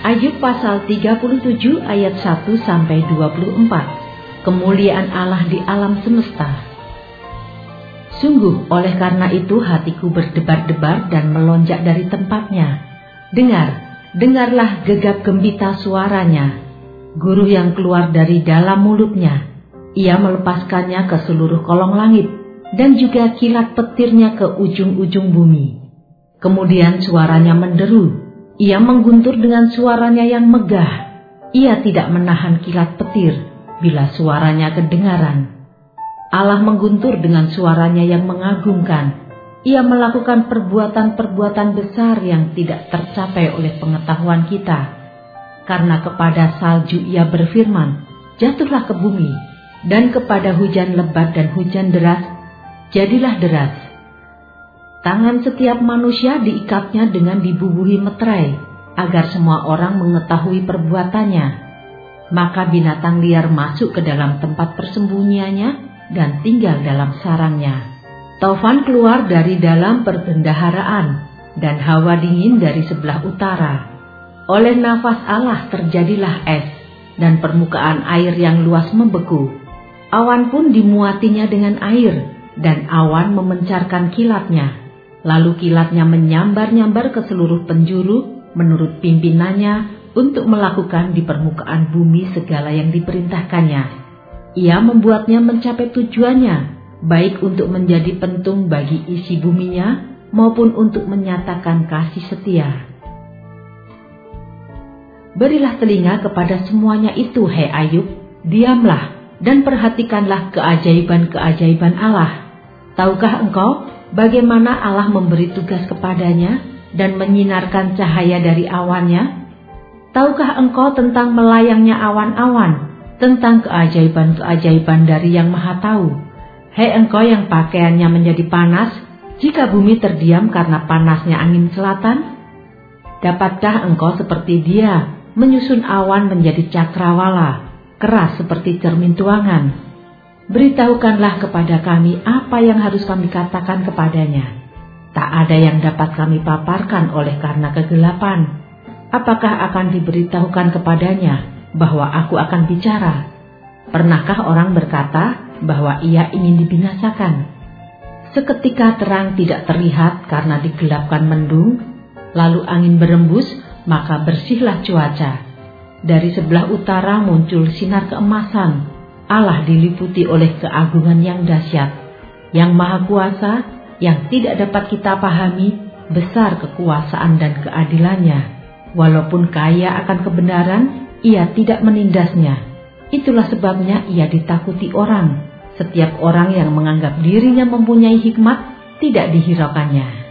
Ayub pasal 37 ayat 1-24. Kemuliaan Allah di alam semesta. Sungguh oleh karena itu hatiku berdebar-debar dan melonjak dari tempatnya. Dengarlah gegap gembita suaranya, guruh yang keluar dari dalam mulutnya. Ia melepaskannya ke seluruh kolong langit, dan juga kilat petirnya ke ujung-ujung bumi. Kemudian suaranya menderu. Ia mengguntur dengan suaranya yang megah. Ia tidak menahan kilat petir bila suaranya kedengaran. Allah mengguntur dengan suaranya yang mengagumkan. Ia melakukan perbuatan-perbuatan besar yang tidak tercapai oleh pengetahuan kita. Karena kepada salju ia berfirman, jatuhlah ke bumi, dan kepada hujan lebat dan hujan deras, jadilah deras. Tangan setiap manusia diikatnya dengan dibubuhi meterai, agar semua orang mengetahui perbuatannya. Maka binatang liar masuk ke dalam tempat persembunyiannya dan tinggal dalam sarangnya. Taufan keluar dari dalam perbendaharaan, dan hawa dingin dari sebelah utara. Oleh nafas Allah terjadilah es, dan permukaan air yang luas membeku. Awan pun dimuatinya dengan air, dan awan memencarkan kilatnya. Lalu kilatnya menyambar-nyambar ke seluruh penjuru menurut pimpinannya untuk melakukan di permukaan bumi segala yang diperintahkannya. Ia membuatnya mencapai tujuannya, baik untuk menjadi pentung bagi isi buminya maupun untuk menyatakan kasih setia. Berilah telinga kepada semuanya itu, hai Ayub, diamlah dan perhatikanlah keajaiban-keajaiban Allah. Tahukah engkau bagaimana Allah memberi tugas kepadanya dan menyinarkan cahaya dari awannya? Tahukah engkau tentang melayangnya awan-awan, tentang keajaiban-keajaiban dari Yang Maha Tahu? Hei engkau yang pakaiannya menjadi panas, jika bumi terdiam karena panasnya angin selatan? Dapatkah engkau seperti Dia menyusun awan menjadi cakrawala, keras seperti cermin tuangan? Beritahukanlah kepada kami apa yang harus kami katakan kepadanya. Tak ada yang dapat kami paparkan oleh karena kegelapan. Apakah akan diberitahukan kepadanya bahwa aku akan bicara? Pernahkah orang berkata bahwa ia ingin dibinasakan? Seketika terang tidak terlihat karena digelapkan mendung, lalu angin berembus, maka bersihlah cuaca. Dari sebelah utara muncul sinar keemasan. Allah diliputi oleh keagungan yang dahsyat, yang maha kuasa, yang tidak dapat kita pahami, besar kekuasaan dan keadilannya. Walaupun kaya akan kebenaran, ia tidak menindasnya. Itulah sebabnya ia ditakuti orang. Setiap orang yang menganggap dirinya mempunyai hikmat, tidak dihiraukannya.